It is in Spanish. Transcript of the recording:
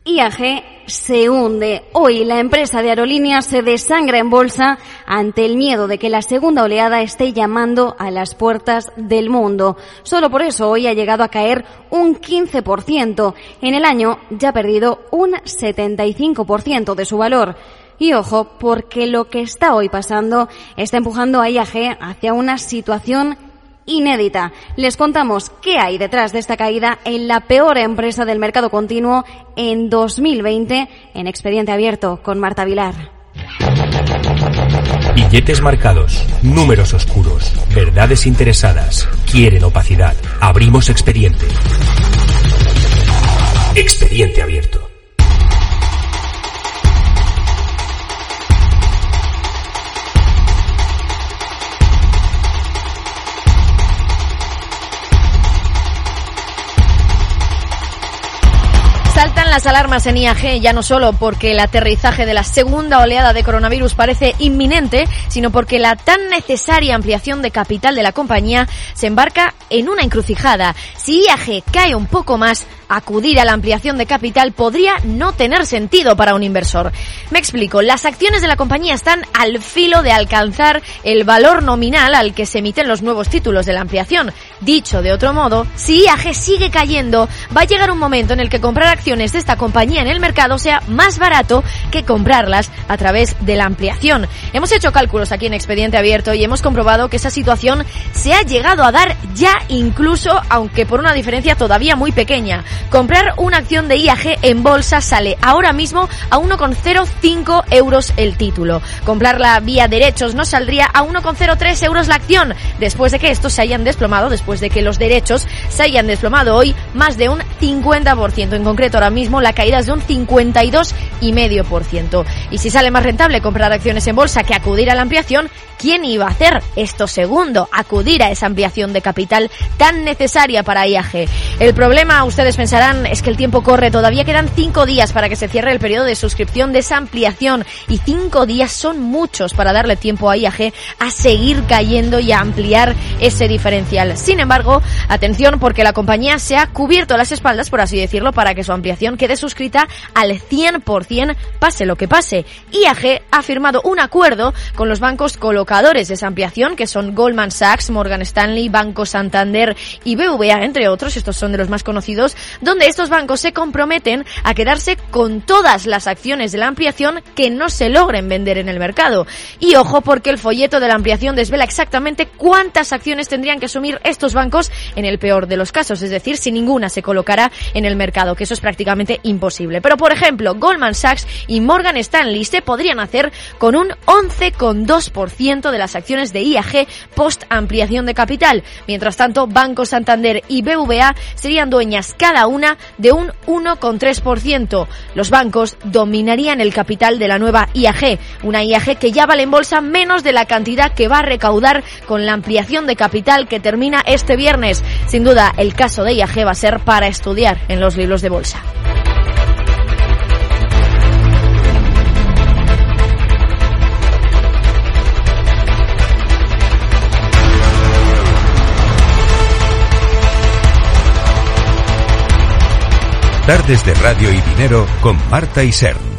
IAG se hunde. Hoy la empresa de aerolíneas se desangra en bolsa ante el miedo de que la segunda oleada esté llamando a las puertas del mundo. Solo por eso hoy ha llegado a caer un 15%. En el año ya ha perdido un 75% de su valor. Y ojo, porque lo que está hoy pasando está empujando a IAG hacia una situación inédita. Les contamos qué hay detrás de esta caída en la peor empresa del mercado continuo en 2020 en Expediente Abierto con Marta Vilar. Billetes marcados, números oscuros, verdades interesadas, quieren opacidad. Abrimos expediente. Expediente Abierto. Saltan las alarmas en IAG, ya no solo porque el aterrizaje de la segunda oleada de coronavirus parece inminente, sino porque la tan necesaria ampliación de capital de la compañía se embarca en una encrucijada. Si IAG cae un poco más, acudir a la ampliación de capital podría no tener sentido para un inversor. Me explico, las acciones de la compañía están al filo de alcanzar el valor nominal al que se emiten los nuevos títulos de la ampliación. Dicho de otro modo, si IAG sigue cayendo, va a llegar un momento en el que comprar acciones de esta compañía en el mercado sea más barato que comprarlas a través de la ampliación. Hemos hecho cálculos aquí en Expediente Abierto y hemos comprobado que esa situación se ha llegado a dar ya, incluso aunque por una diferencia todavía muy pequeña. Comprar una acción de IAG en bolsa sale ahora mismo a 1,05 euros el título. Comprarla vía derechos nos saldría a 1,03 euros la acción, después de que estos se hayan desplomado, después de que los derechos se hayan desplomado hoy más de un 50%. En concreto, ahora mismo la caída es de un 52,5%. Y si sale más rentable comprar acciones en bolsa que acudir a la ampliación, ¿quién iba a hacer esto segundo? Acudir a esa ampliación de capital tan necesaria para IAG. El problema, ustedes pensarán, es que el tiempo corre. Todavía quedan 5 días para que se cierre el periodo de suscripción de esa ampliación. Y 5 días son muchos para darle tiempo a IAG a seguir cayendo y a ampliar ese diferencial. Sin embargo, atención, porque la compañía se ha cubierto las espaldas, por así decirlo, para que su ampliación quede suscrita al 100%, pase lo que pase. IAG ha firmado un acuerdo con los bancos colocadores de esa ampliación, que son Goldman Sachs, Morgan Stanley, Banco Santander y BBVA, entre otros. Estos son de los más conocidos, donde estos bancos se comprometen a quedarse con todas las acciones de la ampliación que no se logren vender en el mercado. Y ojo, porque el folleto de la ampliación desvela exactamente cuántas acciones tendrían que asumir estos bancos en el peor de los casos, es decir, si ninguna se colocara en el mercado, que eso es prácticamente imposible. Pero, por ejemplo, Goldman Sachs y Morgan Stanley se podrían hacer con un 11,2% de las acciones de IAG post ampliación de capital. Mientras tanto, Banco Santander y BBVA serían dueñas cada una de un 1,3%. Los bancos dominarían el capital de la nueva IAG, una IAG que ya vale en bolsa menos de la cantidad que va a recaudar con la ampliación de capital que termina este viernes. Sin duda, el caso de IAG va a ser para estudiar en los libros de bolsa. Tardes de Radio y Dinero con Marta Isern.